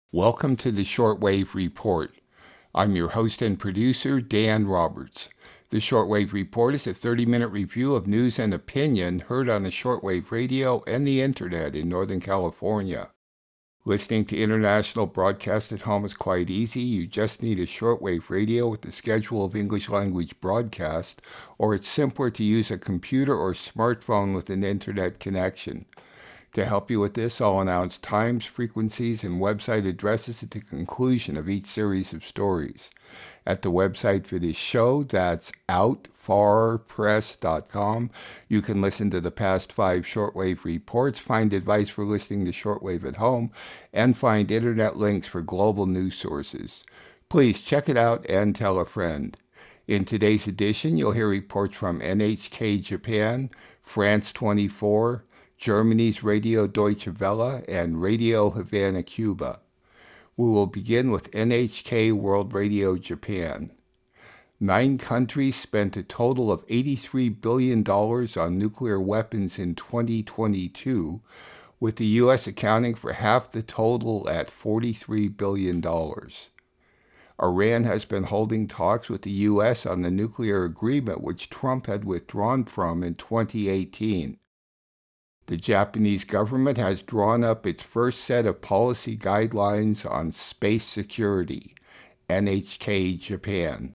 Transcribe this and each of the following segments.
Welcome to the Shortwave Report. I'm your host and producer, Dan Roberts. The Shortwave Report is a 30-minute review of news and opinion heard on the shortwave radio and the internet in Northern California. Listening to international broadcast at home is quite easy. You just need a shortwave radio with a schedule of English language broadcast, or it's simpler to use a computer or smartphone with an internet connection. To help you with this, I'll announce times, frequencies, and website addresses at the conclusion of each series of stories. At the website for this show, that's outfarpress.com, you can listen to the past 5 shortwave reports, find advice for listening to shortwave at home, and find internet links for global news sources. Please check it out and tell a friend. In today's edition, you'll hear reports from NHK Japan, France 24, Germany's Radio Deutsche Welle, and Radio Havana, Cuba. We will begin with NHK World Radio Japan. 9 countries spent a total of $83 billion on nuclear weapons in 2022, with the U.S. accounting for half the total at $43 billion. Iran has been holding talks with the U.S. on the nuclear agreement which Trump had withdrawn from in 2018. The Japanese government has drawn up its first set of policy guidelines on space security. NHK Japan.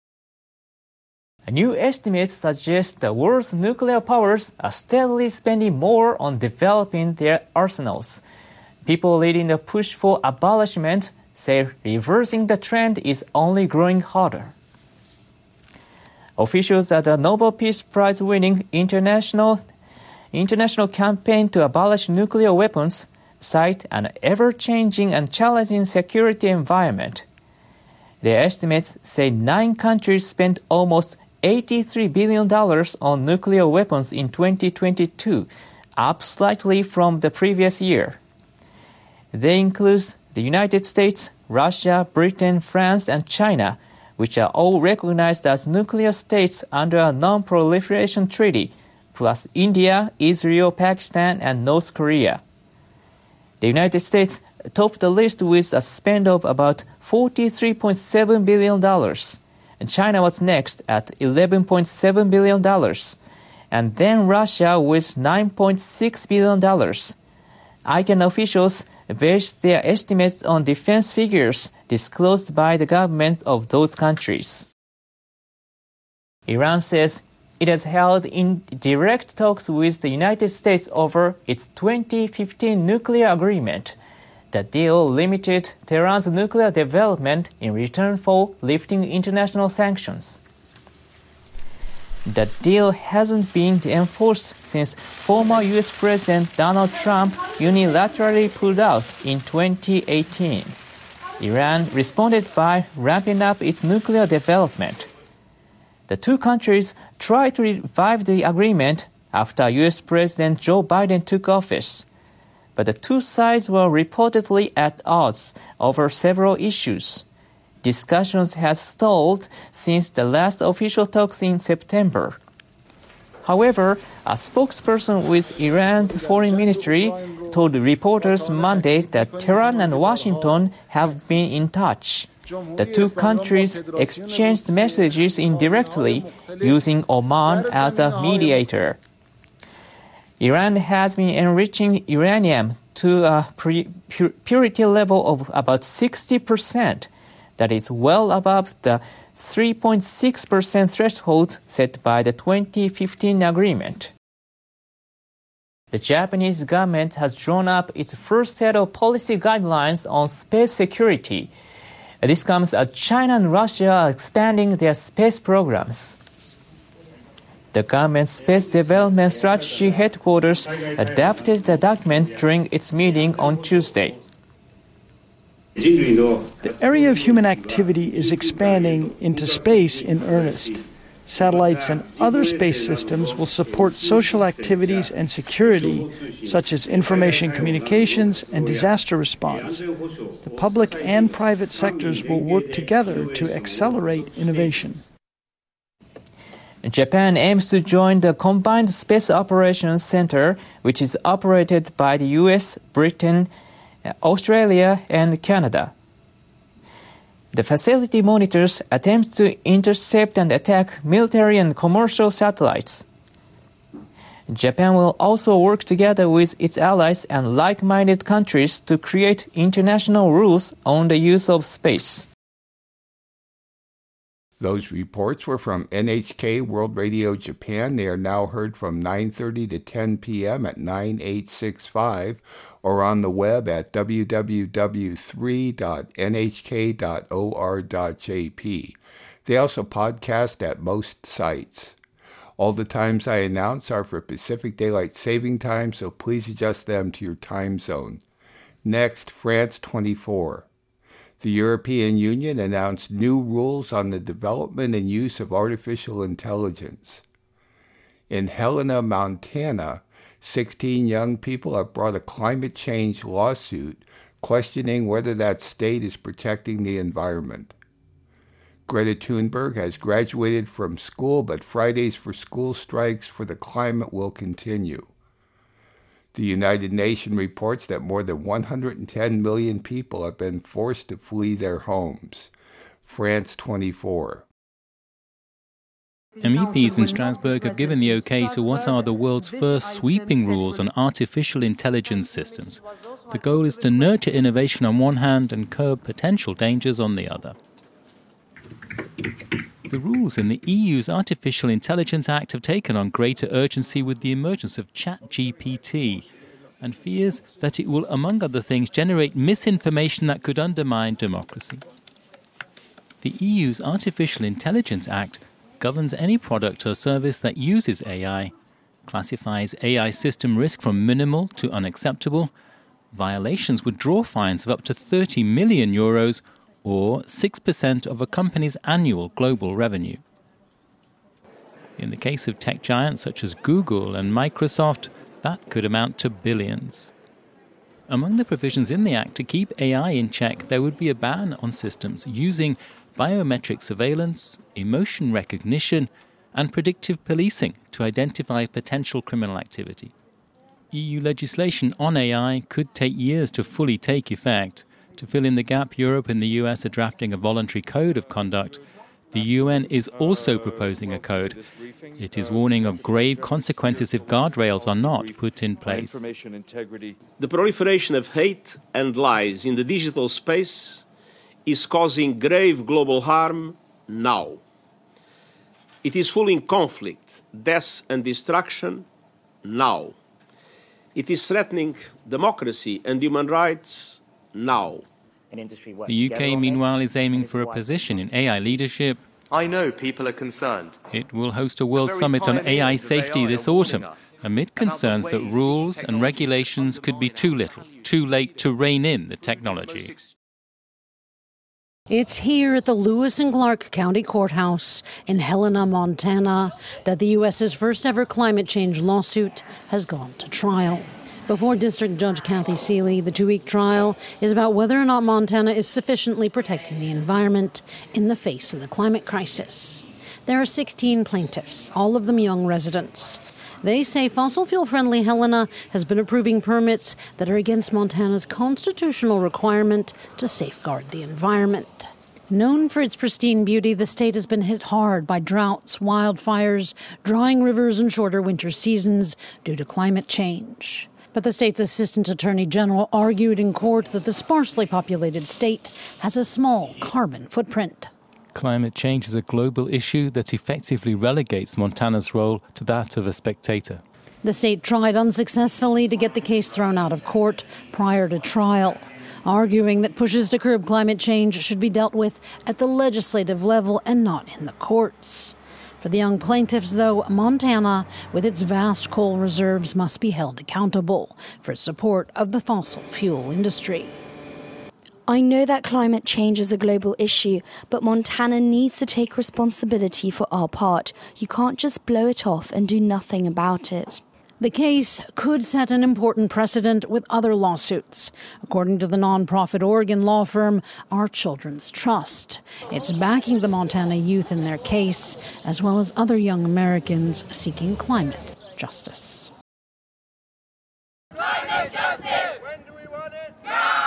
New estimates suggest the world's nuclear powers are steadily spending more on developing their arsenals. People leading the push for abolishment say reversing the trend is only growing harder. Officials at the Nobel Peace Prize-winning international campaign to abolish nuclear weapons cite an ever-changing and challenging security environment. Their estimates say 9 countries spent almost $83 billion on nuclear weapons in 2022, up slightly from the previous year. They include the United States, Russia, Britain, France, and China, which are all recognized as nuclear states under a non-proliferation treaty, plus India, Israel, Pakistan, and North Korea. The United States topped the list with a spend of about $43.7 billion. And China was next at $11.7 billion. And then Russia with $9.6 billion. ICANN officials based their estimates on defense figures disclosed by the governments of those countries. Iran says it has held direct talks with the United States over its 2015 nuclear agreement. The deal limited Tehran's nuclear development in return for lifting international sanctions. The deal hasn't been enforced since former U.S. President Donald Trump unilaterally pulled out in 2018. Iran responded by ramping up its nuclear development. The 2 countries tried to revive the agreement after U.S. President Joe Biden took office. But the 2 sides were reportedly at odds over several issues. Discussions had stalled since the last official talks in September. However, a spokesperson with Iran's foreign ministry told reporters Monday that Tehran and Washington have been in touch. The 2 countries exchanged messages indirectly, using Oman as a mediator. Iran has been enriching uranium to a purity level of about 60%. That is well above the 3.6% threshold set by the 2015 agreement. The Japanese government has drawn up its first set of policy guidelines on space security. This comes as China and Russia are expanding their space programs. The government's Space Development Strategy headquarters adopted the document during its meeting on Tuesday. The area of human activity is expanding into space in earnest. Satellites and other space systems will support social activities and security, such as information communications and disaster response. The public and private sectors will work together to accelerate innovation. Japan aims to join the Combined Space Operations Center, which is operated by the U.S., Britain, Australia, and Canada. The facility monitors attempts to intercept and attack military and commercial satellites. Japan will also work together with its allies and like-minded countries to create international rules on the use of space. Those reports were from NHK World Radio Japan. They are now heard from 9:30 to 10 p.m. at 9865 or on the web at www.3.nhk.or.jp. They also podcast at most sites. All the times I announce are for Pacific Daylight Saving Time, so please adjust them to your time zone. Next, France 24. The European Union announced new rules on the development and use of artificial intelligence. In Helena, Montana, 16 young people have brought a climate change lawsuit questioning whether that state is protecting the environment. Greta Thunberg has graduated from school, but Fridays for School strikes for the climate will continue. The United Nations reports that more than 110 million people have been forced to flee their homes. France 24. MEPs in Strasbourg have given the okay to what are the world's first sweeping rules on artificial intelligence systems. The goal is to nurture innovation on one hand and curb potential dangers on the other. The rules in the EU's Artificial Intelligence Act have taken on greater urgency with the emergence of ChatGPT and fears that it will, among other things, generate misinformation that could undermine democracy. The EU's Artificial Intelligence Act governs any product or service that uses AI, classifies AI system risk from minimal to unacceptable. Violations would draw fines of up to 30 million euros or 6% of a company's annual global revenue. In the case of tech giants such as Google and Microsoft, that could amount to billions. Among the provisions in the Act to keep AI in check, there would be a ban on systems using biometric surveillance, emotion recognition, and predictive policing to identify potential criminal activity. EU legislation on AI could take years to fully take effect. To fill in the gap, Europe and the US are drafting a voluntary code of conduct. The UN is also proposing a code. It is warning of grave consequences if guardrails are not put in place. The proliferation of hate and lies in the digital space is causing grave global harm now. It is fueling conflict, death and destruction now. It is threatening democracy and human rights now. The UK, meanwhile, is aiming for a position in AI leadership. I know people are concerned. It will host a World Summit on AI safety this autumn, amid concerns that rules and regulations could be too little, too late to rein in the technology. It's here at the Lewis and Clark County Courthouse in Helena, Montana, that the U.S.'s first ever climate change lawsuit has gone to trial. Before District Judge Kathy Seeley, the 2-week trial is about whether or not Montana is sufficiently protecting the environment in the face of the climate crisis. There are 16 plaintiffs, all of them young residents. They say fossil fuel-friendly Helena has been approving permits that are against Montana's constitutional requirement to safeguard the environment. Known for its pristine beauty, the state has been hit hard by droughts, wildfires, drying rivers, and shorter winter seasons due to climate change. But the state's assistant attorney general argued in court that the sparsely populated state has a small carbon footprint. Climate change is a global issue that effectively relegates Montana's role to that of a spectator. The state tried unsuccessfully to get the case thrown out of court prior to trial, arguing that pushes to curb climate change should be dealt with at the legislative level and not in the courts. For the young plaintiffs, though, Montana, with its vast coal reserves, must be held accountable for support of the fossil fuel industry. I know that climate change is a global issue, but Montana needs to take responsibility for our part. You can't just blow it off and do nothing about it. The case could set an important precedent with other lawsuits, according to the nonprofit Oregon law firm Our Children's Trust. It's backing the Montana youth in their case, as well as other young Americans seeking climate justice. Climate justice! When do we want it? Now!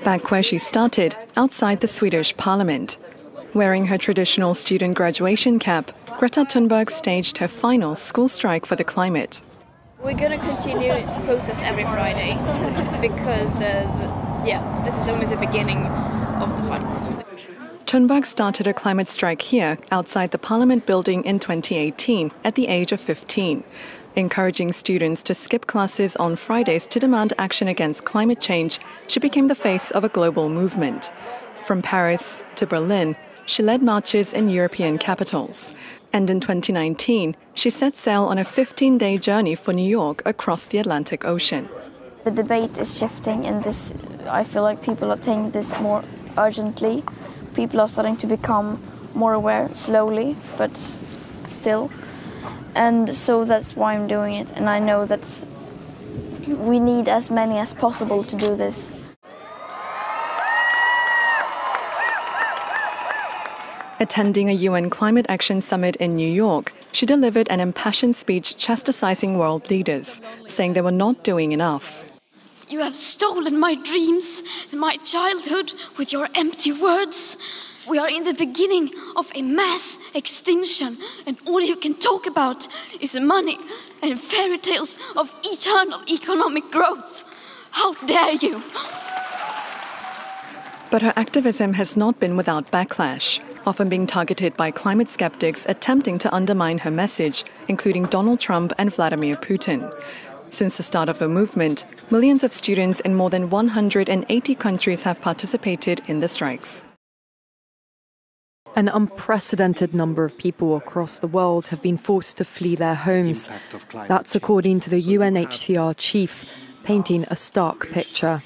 back where she started, outside the Swedish parliament. Wearing her traditional student graduation cap, Greta Thunberg staged her final school strike for the climate. We're going to continue to protest every Friday because, this is only the beginning of the fight. Thunberg started a climate strike here, outside the Parliament building in 2018, at the age of 15, encouraging students to skip classes on Fridays to demand action against climate change. She became the face of a global movement. From Paris to Berlin, she led marches in European capitals. And in 2019, she set sail on a 15-day journey for New York across the Atlantic Ocean. The debate is shifting in this. I feel like people are taking this more urgently. People are starting to become more aware, slowly, but still. And so that's why I'm doing it. And I know that we need as many as possible to do this. Attending a UN Climate Action Summit in New York, she delivered an impassioned speech chastising world leaders, saying they were not doing enough. You have stolen my dreams and my childhood with your empty words. We are in the beginning of a mass extinction, and all you can talk about is money and fairy tales of eternal economic growth. How dare you! But her activism has not been without backlash, often being targeted by climate skeptics attempting to undermine her message, including Donald Trump and Vladimir Putin. Since the start of the movement, millions of students in more than 180 countries have participated in the strikes. An unprecedented number of people across the world have been forced to flee their homes. That's according to the UNHCR chief, painting a stark picture.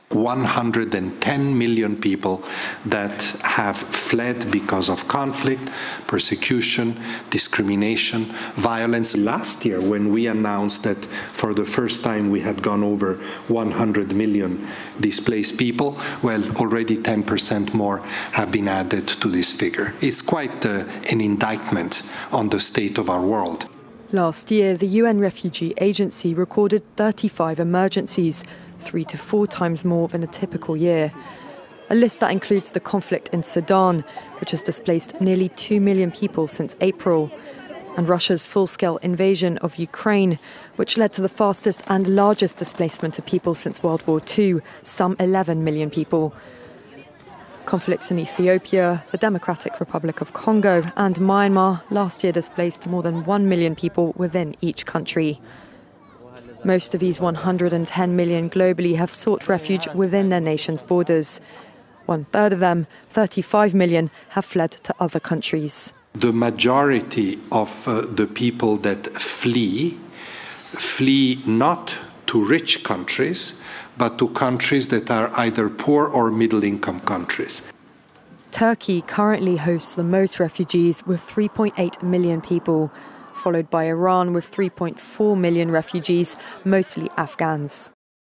110 million people that have fled because of conflict, persecution, discrimination, violence. Last year, when we announced that for the first time we had gone over 100 million displaced people, well, already 10% more have been added to this figure. It's quite an indictment on the state of our world. Last year, the UN Refugee Agency recorded 35 emergencies, 3 to 4 times more than a typical year. A list that includes the conflict in Sudan, which has displaced nearly 2 million people since April, and Russia's full-scale invasion of Ukraine, which led to the fastest and largest displacement of people since World War II, some 11 million people. Conflicts in Ethiopia, the Democratic Republic of Congo, and Myanmar last year displaced more than 1 million people within each country. Most of these 110 million globally have sought refuge within their nation's borders. 1/3 of them, 35 million, have fled to other countries. The majority of the people that flee not to rich countries, but to countries that are either poor or middle-income countries. Turkey currently hosts the most refugees with 3.8 million people, followed by Iran with 3.4 million refugees, mostly Afghans.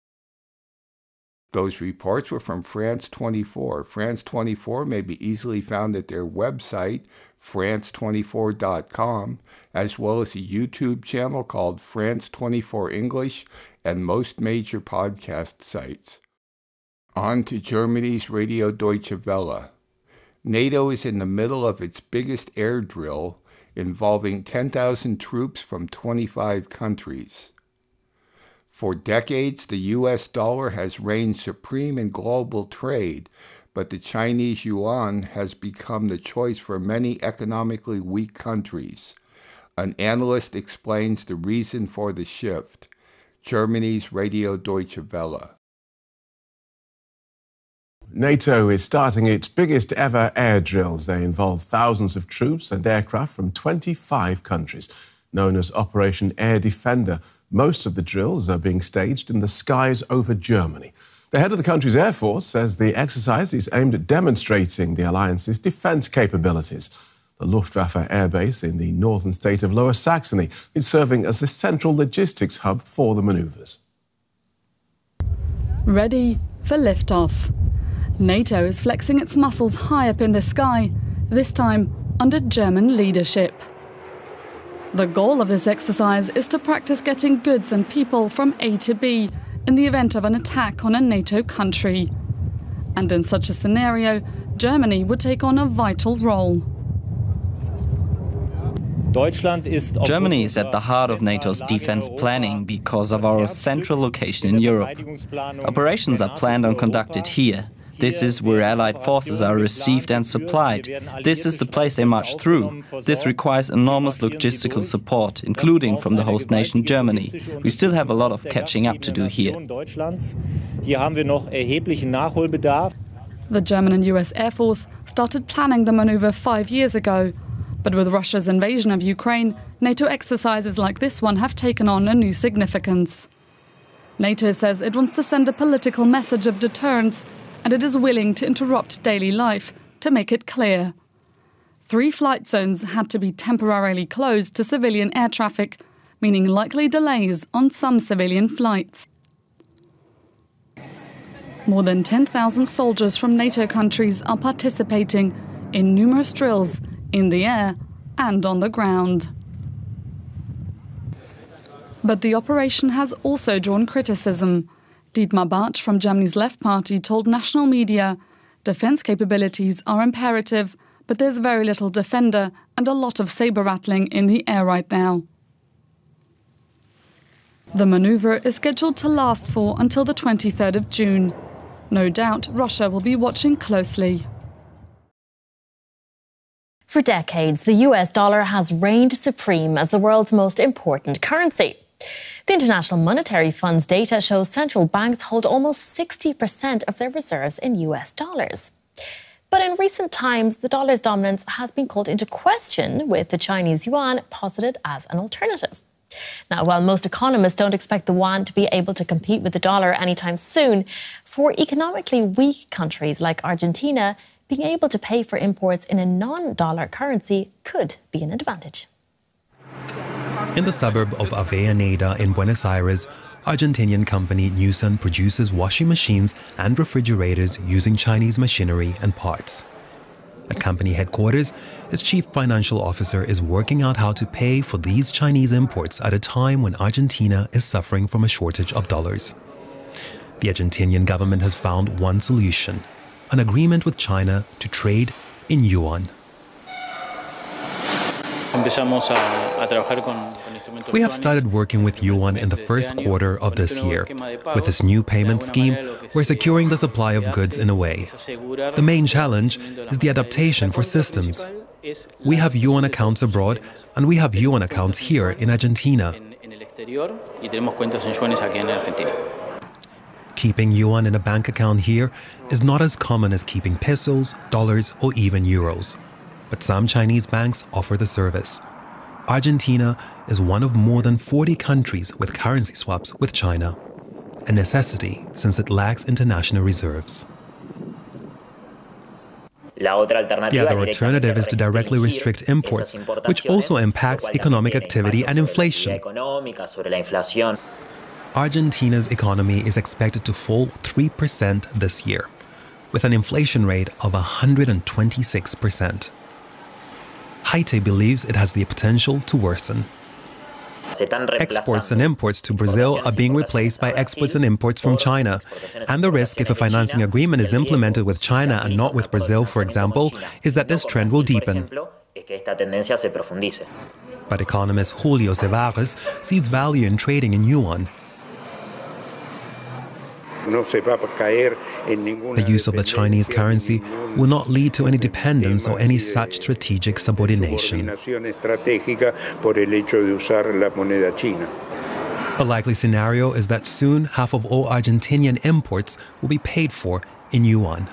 Those reports were from France 24. France 24 may be easily found at their website, france24.com, as well as a YouTube channel called France 24 English and most major podcast sites. On to Germany's Radio Deutsche Welle. NATO is in the middle of its biggest air drill, involving 10,000 troops from 25 countries. For decades, the U.S. dollar has reigned supreme in global trade, but the Chinese yuan has become the choice for many economically weak countries. An analyst explains the reason for the shift. Germany's Radio Deutsche Welle. NATO is starting its biggest ever air drills. They involve thousands of troops and aircraft from 25 countries, known as Operation Air Defender. Most of the drills are being staged in the skies over Germany. The head of the country's Air Force says the exercise is aimed at demonstrating the alliance's defence capabilities. The Luftwaffe air base in the northern state of Lower Saxony is serving as a central logistics hub for the manoeuvres. Ready for liftoff. NATO is flexing its muscles high up in the sky, this time under German leadership. The goal of this exercise is to practice getting goods and people from A to B in the event of an attack on a NATO country. And in such a scenario, Germany would take on a vital role. Germany is at the heart of NATO's defense planning because of our central location in Europe. Operations are planned and conducted here. This is where Allied forces are received and supplied. This is the place they march through. This requires enormous logistical support, including from the host nation Germany. We still have a lot of catching up to do here. The German and US Air Force started planning the maneuver 5 years ago. But with Russia's invasion of Ukraine, NATO exercises like this one have taken on a new significance. NATO says it wants to send a political message of deterrence, and it is willing to interrupt daily life to make it clear. 3 flight zones had to be temporarily closed to civilian air traffic, meaning likely delays on some civilian flights. More than 10,000 soldiers from NATO countries are participating in numerous drills in the air and on the ground. But the operation has also drawn criticism. Dietmar Bartsch from Germany's Left Party told national media, defence capabilities are imperative, but there's very little Defender and a lot of sabre-rattling in the air right now. The manoeuvre is scheduled to last for until the 23rd of June. No doubt Russia will be watching closely. For decades, the US dollar has reigned supreme as the world's most important currency. The International Monetary Fund's data shows central banks hold almost 60% of their reserves in US dollars. But in recent times, the dollar's dominance has been called into question, with the Chinese yuan posited as an alternative. Now, while most economists don't expect the yuan to be able to compete with the dollar anytime soon, for economically weak countries like Argentina, being able to pay for imports in a non-dollar currency could be an advantage. In the suburb of Avellaneda in Buenos Aires, Argentinian company Newson produces washing machines and refrigerators using Chinese machinery and parts. At company headquarters, its chief financial officer is working out how to pay for these Chinese imports at a time when Argentina is suffering from a shortage of dollars. The Argentinian government has found one solution: an agreement with China to trade in yuan. We have started working with yuan in the first quarter of this year. With this new payment scheme, we're securing the supply of goods in a way. The main challenge is the adaptation for systems. We have yuan accounts abroad, and we have yuan accounts here in Argentina. Keeping yuan in a bank account here is not as common as keeping pesos, dollars, or even euros. But some Chinese banks offer the service. Argentina is one of more than 40 countries with currency swaps with China, a necessity since it lacks international reserves. The other alternative is to directly restrict imports, which also impacts economic activity and inflation. Argentina's economy is expected to fall 3% this year, with an inflation rate of 126%. Haiti believes it has the potential to worsen. Exports and imports to Brazil are being replaced by exports and imports from China. And the risk, if a financing agreement is implemented with China and not with Brazil, for example, is that this trend will deepen. But economist Julio Cevares sees value in trading in yuan. The use of the Chinese currency will not lead to any dependence or any such strategic subordination. A likely scenario is that soon half of all Argentinian imports will be paid for in yuan.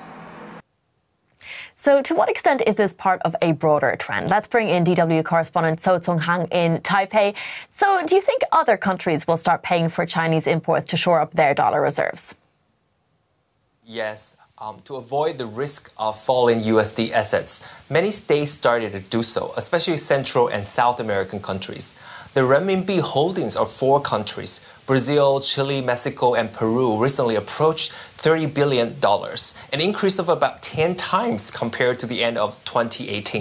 So to what extent is this part of a broader trend? Let's bring in DW correspondent So Tsung-Han in Taipei. So do you think other countries will start paying for Chinese imports to shore up their dollar reserves? Yes. To avoid the risk of falling USD assets, many states started to do so, especially Central and South American countries. The renminbi holdings of 4 countries, Brazil, Chile, Mexico, and Peru, recently approached $30 billion, an increase of about 10 times compared to the end of 2018.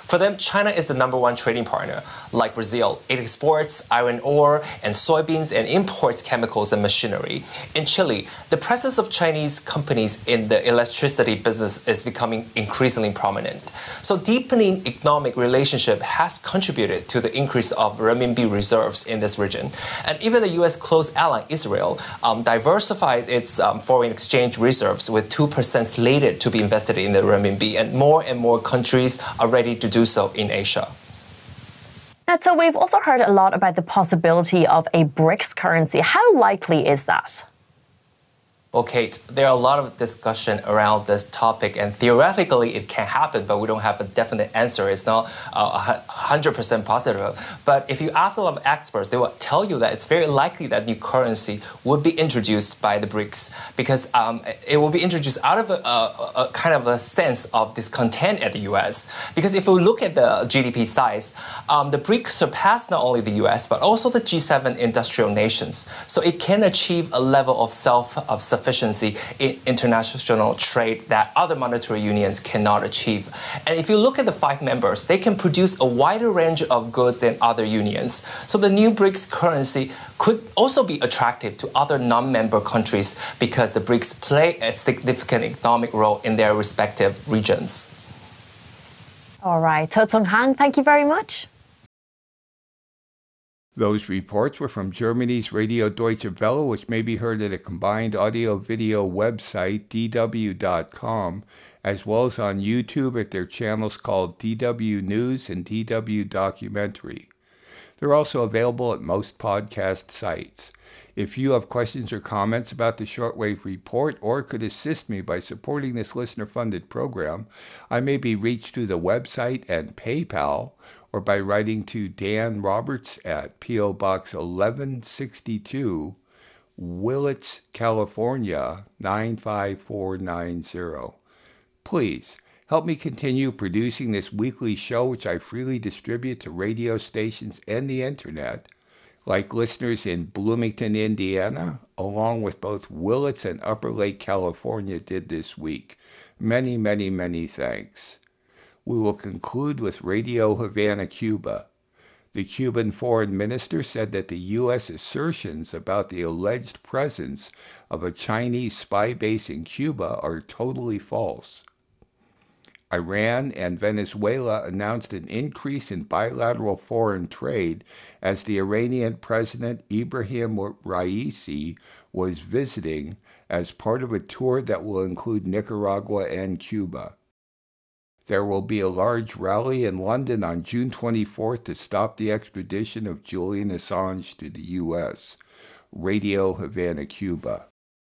For them, China is the #1 trading partner. Like Brazil, it exports iron ore and soybeans and imports chemicals and machinery. In Chile, the presence of Chinese companies in the electricity business is becoming increasingly prominent. So deepening economic relationship has contributed to the increase of renminbi reserves in this region. And even the U.S. close ally, Israel, diversifies its foreign exchange reserves with 2% slated to be invested in the renminbi, and more countries are ready to do so in Asia. And so we've also heard a lot about the possibility of a BRICS currency. How likely is that? Well, Kate, there are a lot of discussion around this topic, and theoretically it can happen, but we don't have a definite answer. It's not 100% positive. But if you ask a lot of experts, they will tell you that it's very likely that new currency would be introduced by the BRICS, because it will be introduced out of a kind of a sense of discontent at the U.S. Because if we look at the GDP size, the BRICS surpass not only the U.S., but also the G7 industrial nations. So it can achieve a level of self-sufficiency in international trade that other monetary unions cannot achieve. And if you look at the 5 members, they can produce a wider range of goods than other unions. So the new BRICS currency could also be attractive to other non-member countries because the BRICS play a significant economic role in their respective regions. All right. So Sung Han, thank you very much. Those reports were from Germany's Radio Deutsche Welle, which may be heard at a combined audio-video website, dw.com, as well as on YouTube at their channels called DW News and DW Documentary. They're also available at most podcast sites. If you have questions or comments about the Shortwave Report or could assist me by supporting this listener-funded program, I may be reached through the website and PayPal, or by writing to Dan Roberts at P.O. Box 1162, Willits, California, 95490. Please help me continue producing this weekly show, which I freely distribute to radio stations and the internet, like listeners in Bloomington, Indiana, along with both Willits and Upper Lake, California did this week. Many, many, many thanks. We will conclude with Radio Havana, Cuba. The Cuban foreign minister said that the U.S. assertions about the alleged presence of a Chinese spy base in Cuba are totally false. Iran and Venezuela announced an increase in bilateral foreign trade as the Iranian President Ibrahim Raisi was visiting as part of a tour that will include Nicaragua and Cuba. There will be a large rally in London on June 24th to stop the extradition of Julian Assange to the U.S. Radio Havana, Cuba.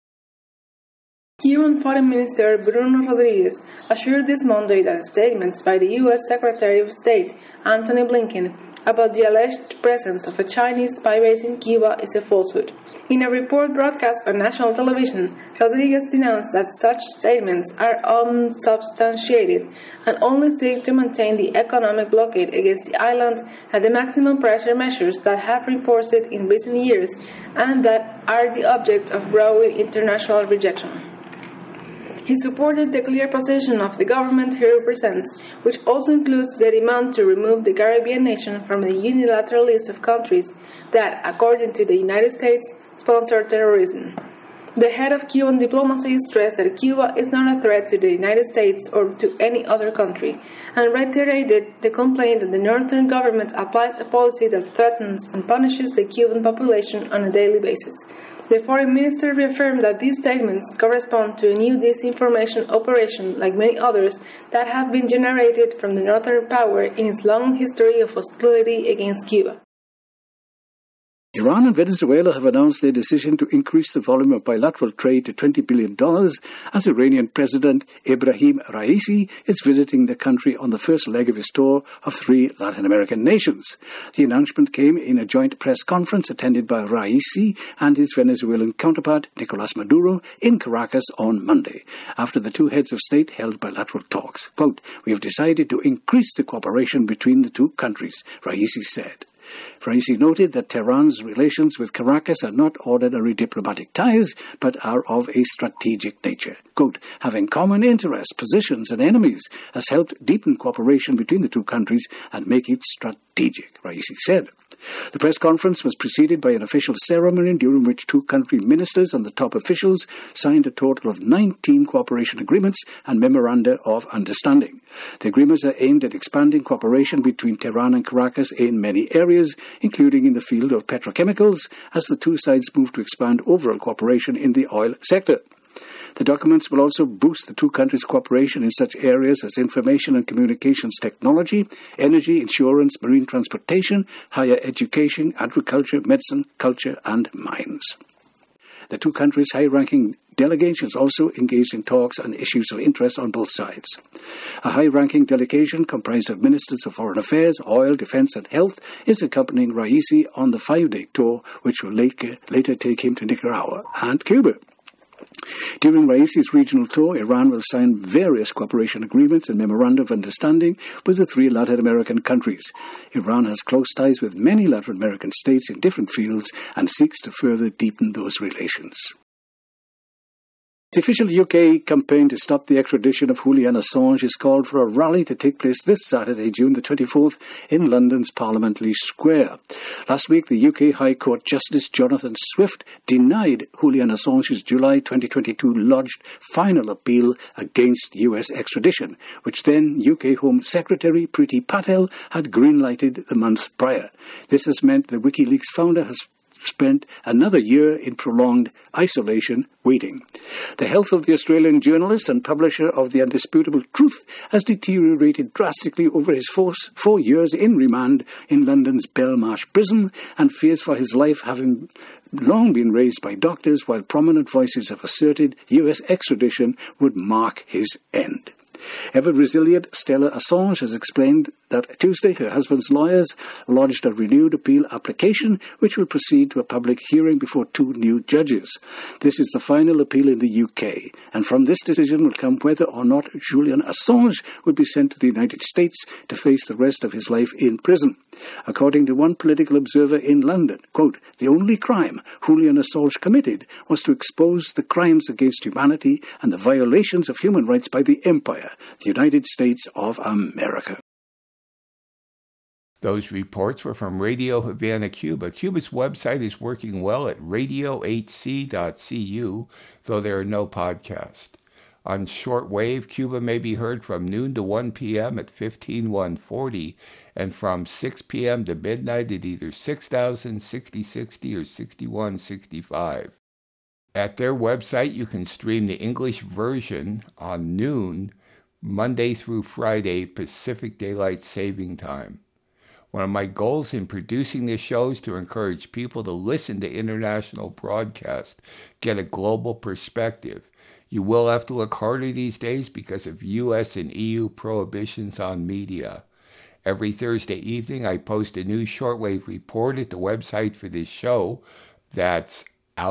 Cuban Foreign Minister Bruno Rodriguez assured this Monday that statements by the U.S. Secretary of State Antony Blinken about the alleged presence of a Chinese spy base in Cuba is a falsehood. In a report broadcast on national television, Rodriguez denounced that such statements are unsubstantiated and only seek to maintain the economic blockade against the island and the maximum pressure measures that have reinforced it in recent years and that are the object of growing international rejection. He supported the clear position of the government he represents, which also includes the demand to remove the Caribbean nation from the unilateral list of countries that, according to the United States, sponsor terrorism. The head of Cuban diplomacy stressed that Cuba is not a threat to the United States or to any other country, and reiterated the complaint that the northern government applies a policy that threatens and punishes the Cuban population on a daily basis. The foreign minister reaffirmed that these statements correspond to a new disinformation operation, like many others, that have been generated from the northern power in its long history of hostility against Cuba. Iran and Venezuela have announced their decision to increase the volume of bilateral trade to $20 billion as Iranian President Ibrahim Raisi is visiting the country on the first leg of his tour of 3 Latin American nations. The announcement came in a joint press conference attended by Raisi and his Venezuelan counterpart Nicolas Maduro in Caracas on Monday, after the 2 heads of state held bilateral talks. Quote, "We have decided to increase the cooperation between the 2 countries," Raisi said. Raisi noted that Tehran's relations with Caracas are not ordinary diplomatic ties, but are of a strategic nature. Quote, having common interests, positions, and enemies has helped deepen cooperation between the two countries and make it strategic, Raisi said. The press conference was preceded by an official ceremony during which two country ministers and the top officials signed a total of 19 cooperation agreements and memoranda of understanding. The agreements are aimed at expanding cooperation between Tehran and Caracas in many areas, including in the field of petrochemicals, as the two sides move to expand overall cooperation in the oil sector. The documents will also boost the two countries' cooperation in such areas as information and communications technology, energy, insurance, marine transportation, higher education, agriculture, medicine, culture, and mines. The two countries' high-ranking delegations also engaged in talks on issues of interest on both sides. A high-ranking delegation comprised of ministers of foreign affairs, oil, defense, and health is accompanying Raisi on the 5-day tour, which will later take him to Nicaragua and Cuba. During Raisi's regional tour, Iran will sign various cooperation agreements and memoranda of understanding with the three Latin American countries. Iran has close ties with many Latin American states in different fields and seeks to further deepen those relations. The official UK campaign to stop the extradition of Julian Assange has called for a rally to take place this Saturday, June the 24th, in London's Parliament Square. Last week, the UK High Court Justice Jonathan Swift denied Julian Assange's July 2022 lodged final appeal against US extradition, which then UK Home Secretary Priti Patel had green-lighted the month prior. This has meant the WikiLeaks founder has spent another year in prolonged isolation waiting. The health of the Australian journalist and publisher of The Undisputable Truth has deteriorated drastically over his 4 years in remand in London's Belmarsh prison, and fears for his life having long been raised by doctors, while prominent voices have asserted US extradition would mark his end. Ever resilient Stella Assange has explained that Tuesday her husband's lawyers lodged a renewed appeal application, which will proceed to a public hearing before 2 new judges. This is the final appeal in the UK, and from this decision will come whether or not Julian Assange would be sent to the United States to face the rest of his life in prison. According to one political observer in London, quote, the only crime Julian Assange committed was to expose the crimes against humanity and the violations of human rights by the empire, the United States of America. Those reports were from Radio Havana, Cuba. Cuba's website is working well at radiohc.cu, though there are no podcasts. On shortwave, Cuba may be heard from noon to 1 p.m. at 15140 and from 6 p.m. to midnight at either 6000, 6060, or 6165. At their website, you can stream the English version on noon, Monday through Friday, Pacific Daylight Saving Time. One of my goals in producing this show is to encourage people to listen to international broadcasts, get a global perspective. You will have to look harder these days because of U.S. and EU prohibitions on media. Every Thursday evening, I post a new shortwave report at the website for this show. That's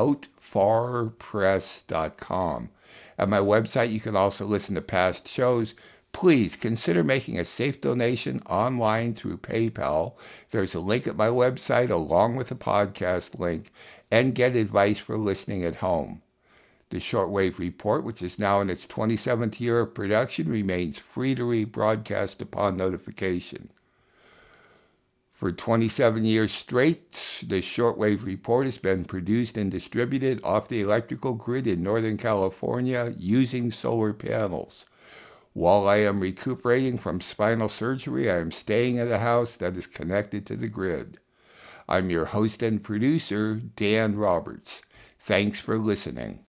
outfarpress.com. At my website, you can also listen to past shows. Please consider making a safe donation online through PayPal. There's a link at my website along with a podcast link, and get advice for listening at home. The Shortwave Report, which is now in its 27th year of production, remains free to rebroadcast upon notification. For 27 years straight, the Shortwave Report has been produced and distributed off the electrical grid in Northern California using solar panels. While I am recuperating from spinal surgery, I am staying at a house that is connected to the grid. I'm your host and producer, Dan Roberts. Thanks for listening.